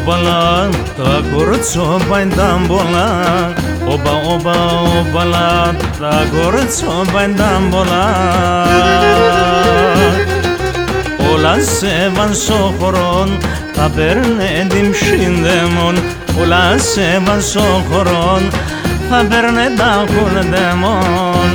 obala, ta gorco bajdam bola. Obala, ta gorco bajdam bola. Όλα σε βαν σοχωρών, τα παίρνε την ψindemon. Όλα σε βαν σοχωρών, τα παίρνε τα κουρδεμon.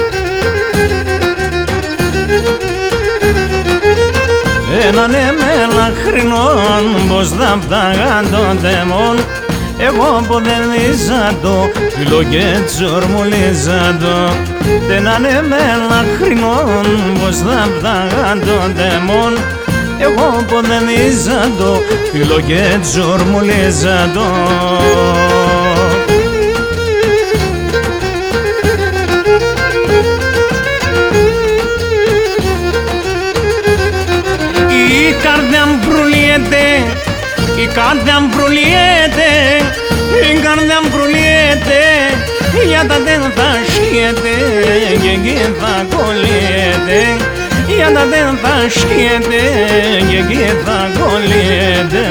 Έναν εμελαχρινόν, πως θα πτάγαν τον δαίμον. Εγώ ποδελίζα το, φίλο και τσορμουλίζα το. Έναν εμελαχρινόν, πως θα πτάγαν τον δαίμον. Εγώ ποδελίζα το, φίλο και τσορμουλίζα το. Η καρδιά μου προυλιέται, η καρδιά μου προυλιέται, η καρδιά μου προυλιέται, για τα δεν θα σκιέται και εκεί θα κολλιέται, για τα δεν θα σκιέται και εκεί θα κολλιέται.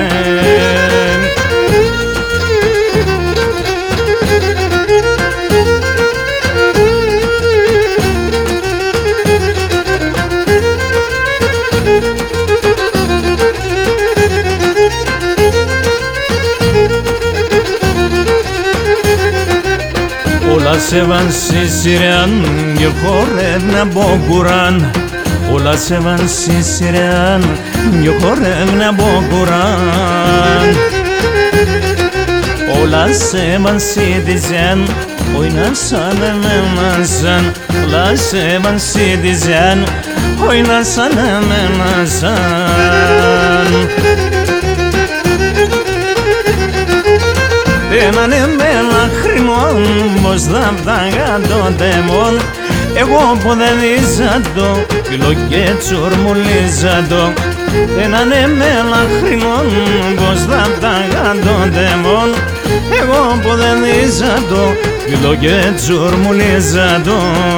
Όλα σε βαν σισιρεάν και χορεύνα μποκουράν. Όλα σε βαν σισιρεάν και χορεύνα μποκουράν. Όλα σε βαν σιδιζέν, οίνα σαν εμένασαν. Όλα σε βαν σιδιζέν, οίνα σαν εμένασαν. Έναν εμελαχρινόν, πως θα πτάγα τον δαίμον. Εγώ ποδελίζα το, φίλο και τσορμουλίζα το. Έναν εμελαχρινόν, πως θα πτάγα τον δαίμον. Εγώ ποδελίζα το, φίλο και τσορμουλίζα το.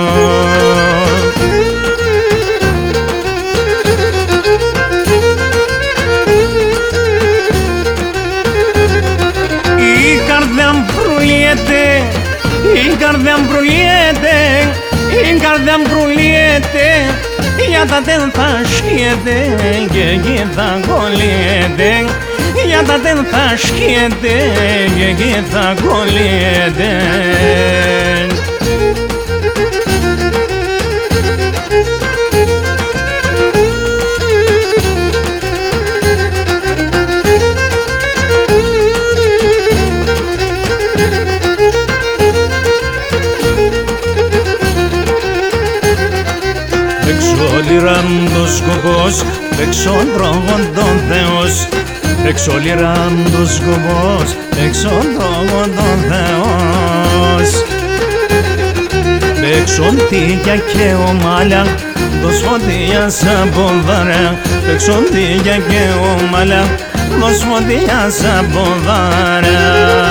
Η καρδιά μου προυλιέται, η καρδιά μου προυλιέται, η καρδιά μου προυλιέται, για τα δεν θα σκιέται και εκεί θα κολλιέται, για τα δεν θα σκιέται και εκεί θα κολλιέται. Εξολυράν το σκοπός, εξον τρόγον τον Θεός. Εξολυράν το σκοπός, εξον τρόγον τον Θεός. Εξον τίγια και ομάλια, το σφοντία σαν ποδάρια. Εξον τίγια και ομάλια, το σφοντία σαν ποδάρια.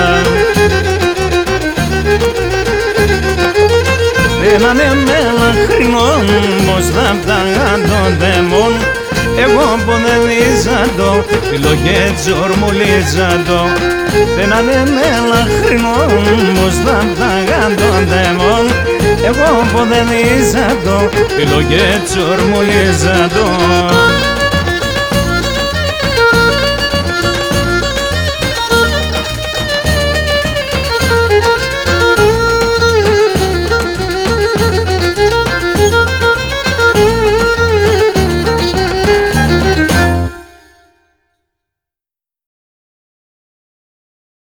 Έναν εμελαχρινόν, πως θα πτάγα τον δαίμον. Εγώ ποδελίζα το, φίλο και τσορμουλίζα το. Έναν εμελαχρινόν, πως θα πτάγα τον δαίμον. Εγώ ποδελίζα το, φίλο και τσορμουλίζα το.